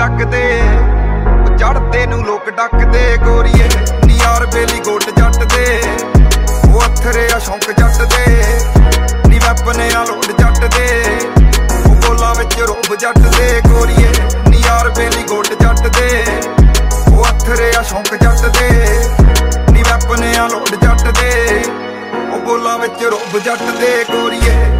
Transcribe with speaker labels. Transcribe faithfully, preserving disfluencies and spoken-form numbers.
Speaker 1: ਲੱਗਦੇ ਚੜਦੇ ਨੂੰ ਲੋਕ ਡੱਕਦੇ ਗੋਰੀਏ ਨੀ ਯਾਰ ਬੇਲੀ ਗੋਟ ਜੱਟ ਦੇ ਉਹ ਅਥਰੇ ਆ ਸ਼ੌਂਕ ਜੱਟ ਦੇ ਨੀ ਵੈਪਨੇ ਆ ਲੋਡ ਜੱਟ ਦੇ ਉਹ ਬੋਲਾਂ ਵਿੱਚ ਰੋਬ ਜੱਟ ਦੇ ਗੋਰੀਏ ਨੀ ਯਾਰ ਬੇਲੀ ਗੋਟ ਜੱਟ ਦੇ ਉਹ ਅਥਰੇ ਆ ਸ਼ੌਂਕ ਜੱਟ ਦੇ ਨੀ ਵੈਪਨੇ ਆ ਲੋਡ ਜੱਟ ਦੇ ਉਹ ਬੋਲਾਂ ਵਿੱਚ ਰੋਬ ਜੱਟ ਦੇ ਗੋਰੀਏ